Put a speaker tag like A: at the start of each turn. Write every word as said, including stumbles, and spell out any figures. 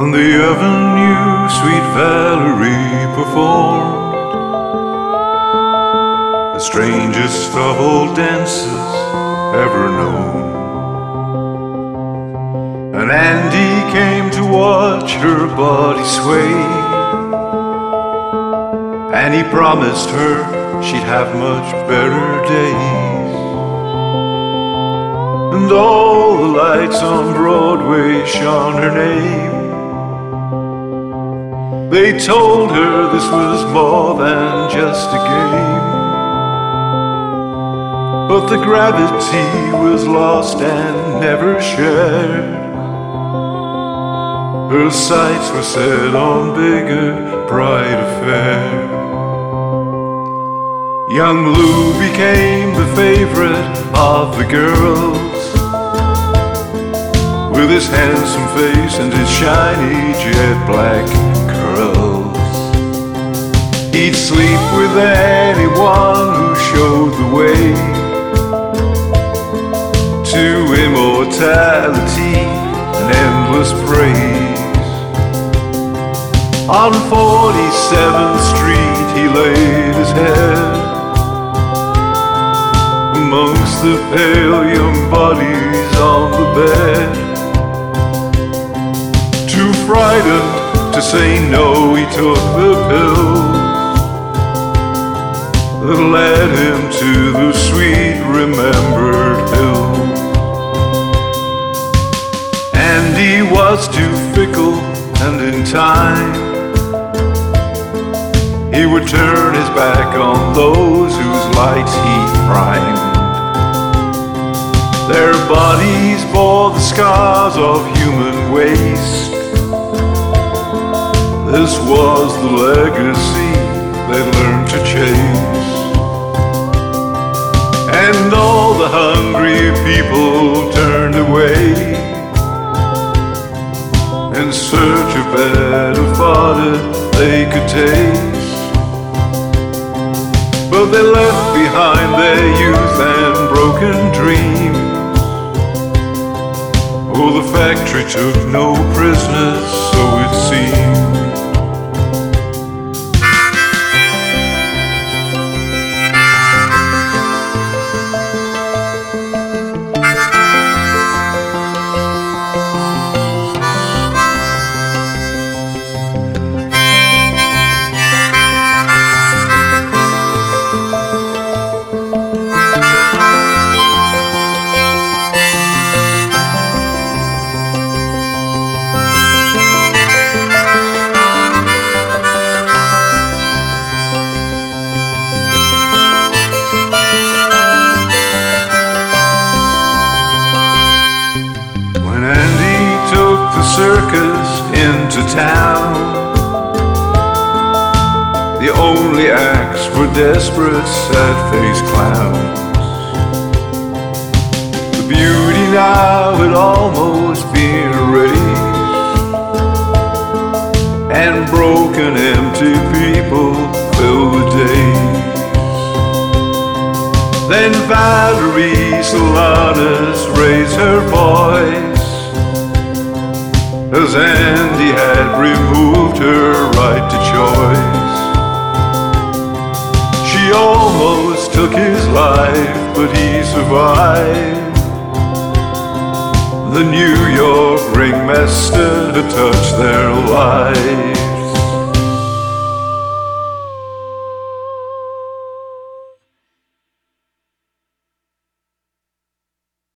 A: On the avenue, sweet Valerie performed the strangest of all dances ever known. And Andy came to watch her body sway, and he promised her she'd have much better days. And all the lights on Broadway shone her name. They told her this was more than just a game, but the gravity was lost and never shared. Her sights were set on bigger, brighter fare. Young Lou became the favorite of the girls, with his handsome face and his shiny jet black curls. He'd sleep with anyone who showed the way to immortality and endless praise. On forty-seventh Street he laid his head amongst the pale young bodies on the bed. Too frightened to say no, he took the pills that led him to the sweet remembered hills. And he was too fickle, and in time he would turn his back on those whose lights he primed. Their bodies bore the scars of human waste. This was the legacy they learned to chase. And all the hungry people turned away in search of better fodder they could taste. But they left behind their youth and broken dreams. Oh, the factory took no prisoners, so it seemed. Circus into town, the only acts were desperate, sad-faced clowns. The beauty now had almost been erased, and broken, empty people filled the days. Then Valerie Solanas raised her voice, as Andy had removed her right to choice. She almost took his life, but he survived. The New York ringmaster had touched their lives.